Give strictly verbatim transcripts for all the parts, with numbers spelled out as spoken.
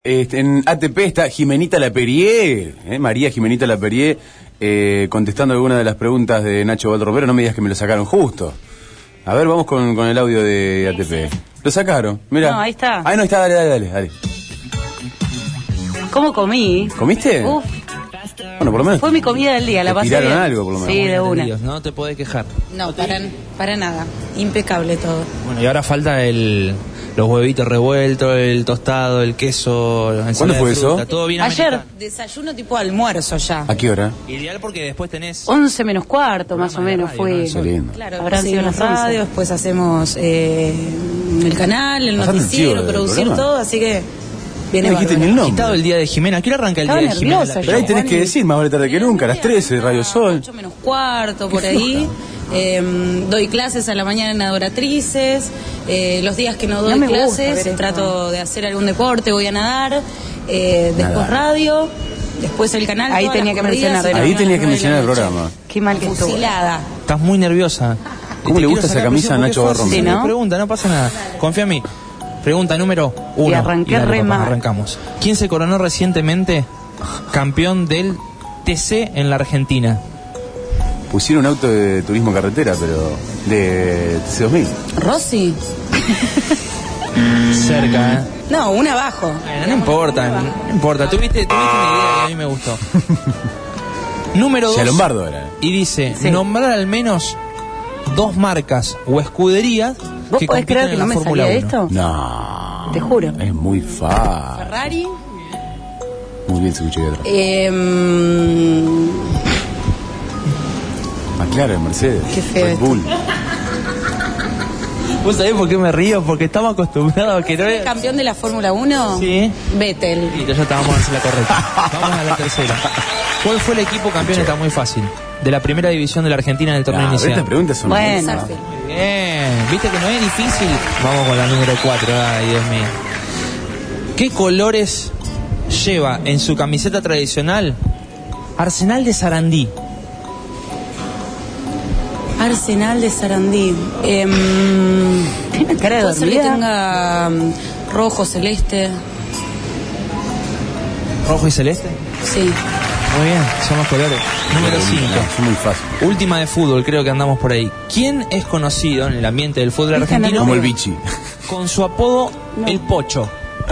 Este, en A T P está Jimenita Laperier, ¿eh? María Jimenita Laperier, eh, contestando algunas de las preguntas de Nacho Valropero. No me digas que me lo sacaron justo. A ver, vamos con, con el audio de A T P. Lo sacaron, mira. No, ahí está. Ahí no está, dale, dale, dale, dale. ¿Cómo comí? ¿Comiste? Uf. Bueno, por lo menos. Fue mi comida del día, la pasé tiraron bien. algo, por lo menos. Sí, de una. No te podés quejar. No, para, para nada. Impecable todo. Bueno, y ahora falta el los huevitos revueltos, el tostado, el queso. ¿Cuándo fue eso? Todo bien Ayer. americano. Desayuno tipo almuerzo ya. ¿A qué hora? Ideal porque después tenés... once menos cuarto, más o menos, fue. Qué lindo. Claro, Habrán sido seguimos las once. radio, después hacemos eh, el canal, el Bastante noticiero, chivo del producir programa. todo, así que viene No dijiste bárbaro. ni el nombre. Quitado el día de Jimena. ¿A qué hora arranca el Estaba día de Jimena? nerviosa Pero ahí tenés que decir, más vale tarde que nunca, a las trece, Radio Sol. ocho menos cuarto, por ahí. Eh, doy clases a la mañana en Adoratrices. Eh, los días que no doy No me gusta clases, ver esto. trato de hacer algún deporte, voy a nadar. Eh, después Nadar. radio, después el canal. Ahí todas tenía las que corridas, mencionar de y nuevo. Ahí termino tenías a que las mencionar el nueve de la noche. programa. Qué mal que estuvo. Fusilada. Estás muy nerviosa. ¿Cómo Te le quiero gusta esa sacar camisa a presión Nacho porque es fácil. Barromero? Sí, ¿no? Pregunta, no pasa nada. Confía en mí. Pregunta número uno. Y arranqué dale, re papá, mal. arrancamos. ¿Quién se coronó recientemente campeón del T C en la Argentina? Pusieron un auto de turismo carretera, pero de T C dos mil. Rossi. Cerca, ¿eh? No, una abajo. Bueno, no importa, no importa. Tuviste, tuviste una idea que a mí me gustó. Número dos. Ya Lombardo era. Y dice, Sí. nombrar al menos dos marcas o escuderías ¿Vos que podés compiten creer que en no la me Fórmula salía de uno. esto? No. Te juro. Es muy fácil. Ferrari. Muy bien se escuchó ahí atrás. Eh, McLaren, Mercedes. Qué feo Red esto. Bull. ¿Vos sabés por qué me río? Porque estamos acostumbrados a que no es... campeón de la Fórmula uno. Sí. Vettel. Listo, ya estábamos a hacer la correcta. Vamos a la tercera. ¿Cuál fue el equipo campeón? Está muy fácil. De la primera división de la Argentina en el torneo Nah, pero inicial. estas preguntas son Bueno. difíciles. Bien, viste que no es difícil. Vamos con la número cuatro. Ay, Dios mío. ¿Qué colores lleva en su camiseta tradicional Arsenal de Sarandí? Arsenal de Sarandí. Eh, Tiene cara de puede ser que dormida. tenga um, rojo, celeste. ¿Rojo y celeste? Sí. Muy bien, son los colores. Número cinco. Es muy fácil. Última de fútbol, creo que andamos por ahí. ¿Quién es conocido en el ambiente del fútbol Esta no argentino Como el bichi. con su apodo El Pocho?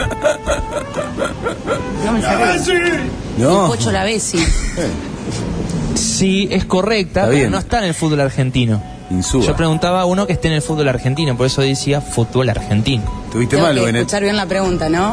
No me saqué. No. Pocho Lavesi. Sí, es correcta, Está pero bien. no está en el fútbol argentino. Insúa. Yo preguntaba a uno que esté en el fútbol argentino, por eso decía fútbol argentino. Tuviste Tengo mal, que Benet. escuchar bien la pregunta, ¿no?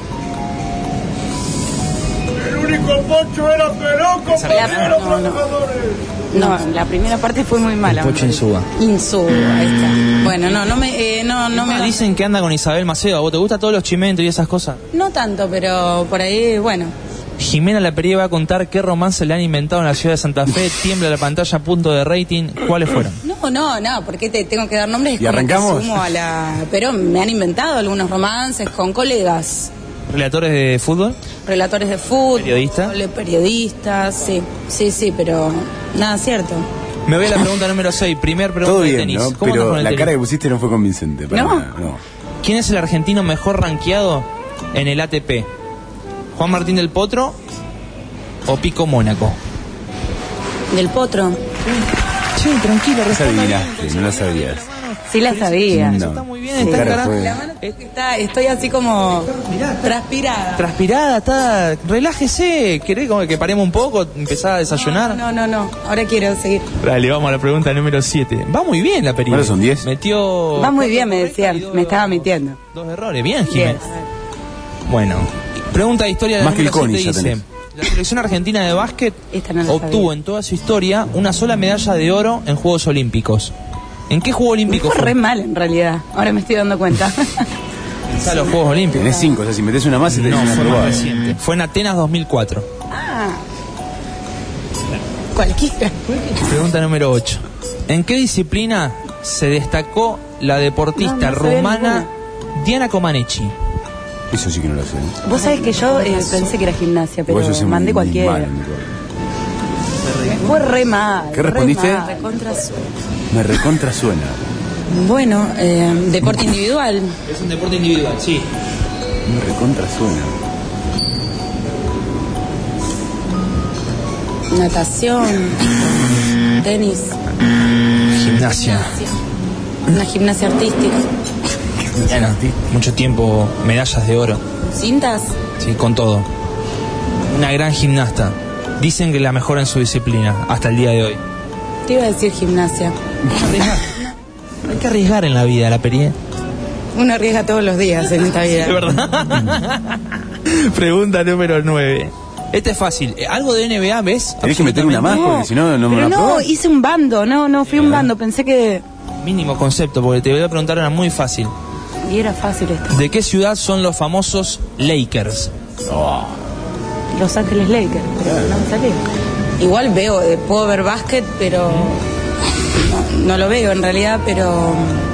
El único Pocho era Perón, compañeros No, no. trabajadores. No, la primera parte fue muy mala. El Pocho me parece. Insúa. Insu, ahí está. Bueno, no, no me, eh, no, no me Ah, dicen que anda con Isabel Macedo. ¿A vos te gustan todos los chimentos y esas cosas? No tanto, pero por ahí, bueno. Jimena Laperier va a contar qué romance le han inventado en la ciudad de Santa Fe. Tiembla la pantalla, punto de rating. ¿Cuáles fueron? No, no, no, ¿por qué te tengo que dar nombres? Es ¿Y como que arrancamos? sumo a la... Pero me han inventado algunos romances con colegas. ¿Relatores de fútbol? Relatores de fútbol. ¿Periodista? Periodistas, sí. Sí, sí, pero nada cierto. Me voy a la pregunta número seis. Primer pregunta Todo de bien, tenis. ¿no? ¿Cómo andas Pero con el la tenis? cara que pusiste no fue convincente. para ¿No? nada, no. ¿Quién es el argentino mejor rankeado en el A T P? ¿Juan Martín del Potro o Pico Mónaco? Del Potro. Sí, tranquilo, Esa adivinaste, no la sabías. Sí la sabía. No. Está muy bien, Tu está cara cara- fue- La mano está, estoy así como transpirada. Transpirada, está. Relájese. ¿Querés como que paremos un poco? ¿Empezar a desayunar? No, no, no, ahora quiero seguir. Dale, vamos a la pregunta número siete. Va muy bien la película. ¿Cuántos son, diez? Metió. Va muy bien, cuatro me decían. correctas y Me dos- estaba mintiendo. Dos errores. Bien, Jiménez. Bien. Bueno, pregunta de historia de Más que el número Coni siete ya dice: tenés. la selección argentina de básquet Esta no la obtuvo sabía. en toda su historia una sola medalla de oro en Juegos Olímpicos. ¿En qué Juego Me Olímpico fue fue? re mal en realidad. Ahora me estoy dando cuenta. Está los Juegos Olímpicos. Tenés cinco, o sea, si metés una más, se te No, dice una fue más probada. reciente. Fue en Atenas dos mil cuatro. Ah, Cualquiera. Pregunta número ocho. ¿En qué disciplina se destacó la deportista No, no sabía rumana Diana Comaneci? Eso sí que no lo sé. vos sabés que yo eh, pensé que era gimnasia, pero Igual yo soy mandé muy cualquiera. mal en mi cosa. Me fue re mal. ¿Qué re respondiste? mal. Contra su- Me recontra suena. Bueno, eh, deporte individual. Es un deporte individual, sí. Me recontra suena. Natación, tenis, Gimnasia. una gimnasia artística. Bueno, mucho tiempo, medallas de oro. ¿Cintas? Sí, con todo. Una gran gimnasta. Dicen que la mejor en su disciplina, hasta el día de hoy. Te iba a decir gimnasia. Hay que arriesgar en la vida, la Perié. Uno arriesga todos los días en esta vida. ¿De verdad? Pregunta número nueve. Este es fácil. ¿Algo de N B A ves? Tenés que meter una más No, porque si no, no me pero la no, probás. hice un bando, no, no, fui un bando, pensé que... Mínimo concepto, porque te voy a preguntar una muy fácil. Y era fácil esto. ¿De qué ciudad son los famosos Lakers? Los Ángeles Lakers, pero no me salió. Igual veo, eh, puedo ver básquet, pero no, no lo veo en realidad, pero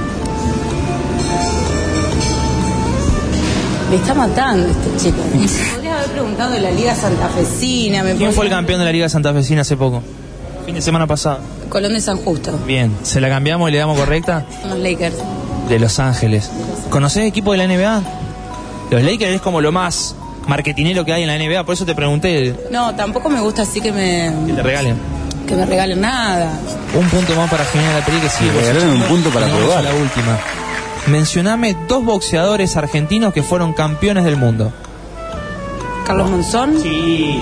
me está matando este chico. Podrías haber preguntado de la Liga Santafesina. Me ¿Quién fue el podría- campeón de la Liga Santafesina hace poco? Fin de semana pasado. Colón de San Justo, Bien, ¿se la cambiamos y le damos correcta? los Lakers. De Los Ángeles. ¿Conocés equipo de la N B A? Los Lakers es como lo más marketinero que hay en la N B A, por eso te pregunté No, tampoco me gusta así que me, que te regalen. que me regalen nada. Un punto más para Jimena La Peri que sigue. Me regalaron un punto para Y vamos probar. a la última. Mencioname dos boxeadores argentinos que fueron campeones del mundo. Carlos Monzón. Sí.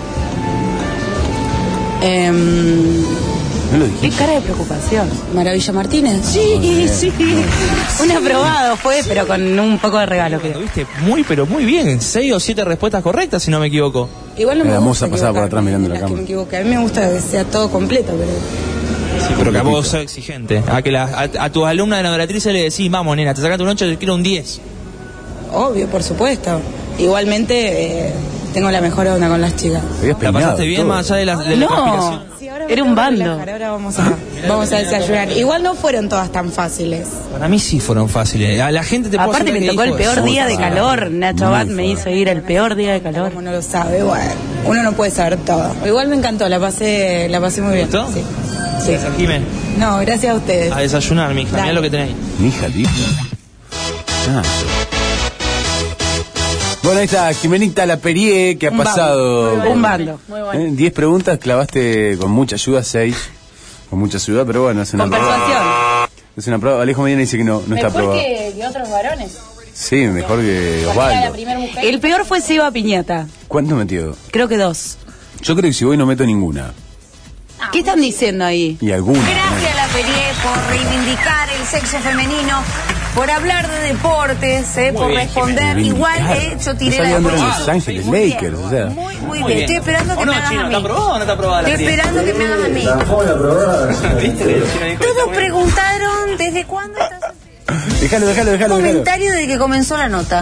em, No lo Qué dijiste. cara de preocupación. Maravilla Martínez. Sí, sí. Un aprobado fue, pero con un poco de regalo, creo. Tuviste muy, pero muy bien. Seis o siete respuestas correctas, si no me equivoco. Igual no me La gusta moza pasaba por equivocarme, atrás mirando la las que cámara. me equivoqué. A mí me gusta que sea todo completo, pero... Sí, pero que a vos sos exigente. A que la, a, a tus alumnas de la Doratriz le decís, vamos, nena, te sacaste un ocho, te quiero un diez. Obvio, por supuesto. Igualmente, eh, tengo la mejor onda con las chicas. Te habías ¿La peinado, pasaste bien todo. más allá de la, de la No. transpiración? Sí, ahora me Era un tengo que bando. relajar, ahora vamos a, vamos a desayunar. Igual no fueron todas tan fáciles. Para mí sí fueron fáciles. A la gente te puedo Aparte asegurar me que tocó el dijo, peor muy día de fácil. calor. Nacho Muy Abad me fácil. hizo ir el peor día de calor. Como no lo sabe, bueno. Uno no puede saber todo. Igual me encantó, la pasé, la pasé muy bien. ¿Gustó? Sí. Sí. Jimé, No, gracias a ustedes. a desayunar, mija. Mirá Dale. lo que tenéis. Mi hija linda. Ah. Bueno, ahí está Jimenita La Perié, que ha Un bando. pasado. Muy bueno. Un bando. Muy bueno. Eh, Diez preguntas, clavaste con mucha ayuda, seis. Con mucha ayuda, pero bueno, es una Con prueba. persuasión. Es una prueba. Alejo Medina dice que no, no está aprobado. que, que otros varones. Sí, mejor que Osvaldo. mujer. El peor fue Seba Piñata. ¿Cuánto metió? Creo que dos. Yo creo que si voy no meto ninguna. ¿Qué están diciendo ahí? Y alguna. Gracias a la Perié por reivindicar el sexo femenino, por hablar de deportes, eh, por bien, responder. Jimena. Igual Reivindicar. eh, yo No tiré sabía la dónde eran respuesta. Los Ángeles Muy bien. Lakers, o sea. Muy, muy bien. Estoy esperando que ¿O me no, hagas Chino? a mí. ¿Está aprobado o no está aprobada la Estoy Perié? esperando que me hagas a mí. ¿Viste que el Chino dijo Todos que- preguntaron desde cuándo estás haciendo Déjalo, déjalo, déjalo. déjalo. comentario desde que comenzó la nota.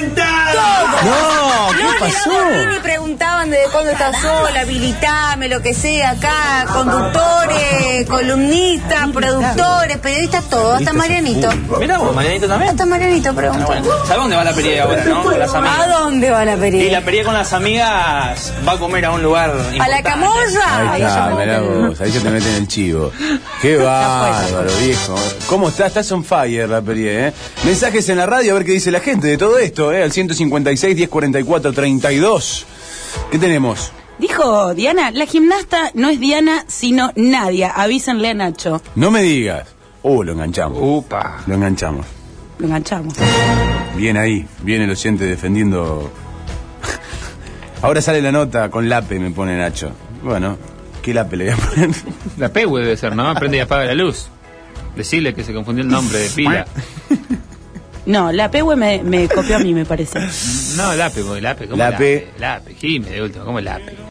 No, ¿qué No, pasó? ni preguntaban desde cuándo estás sola, habilitame, lo que sea acá, conductores, columnistas, productores, periodistas, todo, hasta Marianito. Mirá vos, Marianito también. Hasta Marianito Ah, preguntó. bueno. ¿Sabes dónde va la Perié ahora, no? Con las ¿A amigas. dónde va la Y periodista? la Perié con las amigas va a comer a un lugar ¿A la importante. camorra? Ahí está, mirá vos, ahí se te meten el chivo. Qué bárbaro, viejo. ¿Cómo está? Estás on fire, La Perié, ¿eh? Mensajes en la radio, a ver qué dice la gente de todo esto, ¿eh? Al ciento cincuenta y seis, diez cuarenta y cuatro, treinta y dos. ¿Qué tenemos? Dijo Diana, la gimnasta no es Diana, sino Nadia. Avísenle a Nacho. No me digas. Uh, lo enganchamos. Upa. Lo enganchamos. Lo enganchamos. Bien ahí, bien el oyente defendiendo. Ahora sale la nota con Lape, me pone Nacho. Bueno, ¿qué Lape le voy a poner? La P U debe ser, ¿no? Prende y apaga la luz. Decirle que se confundió el nombre de pila. No, la P W me, me copió a mí, me parece. No, el A P E, porque el A P E, ¿cómo La el P. A P E? El A P E, Jimé, de último, ¿cómo el A P E?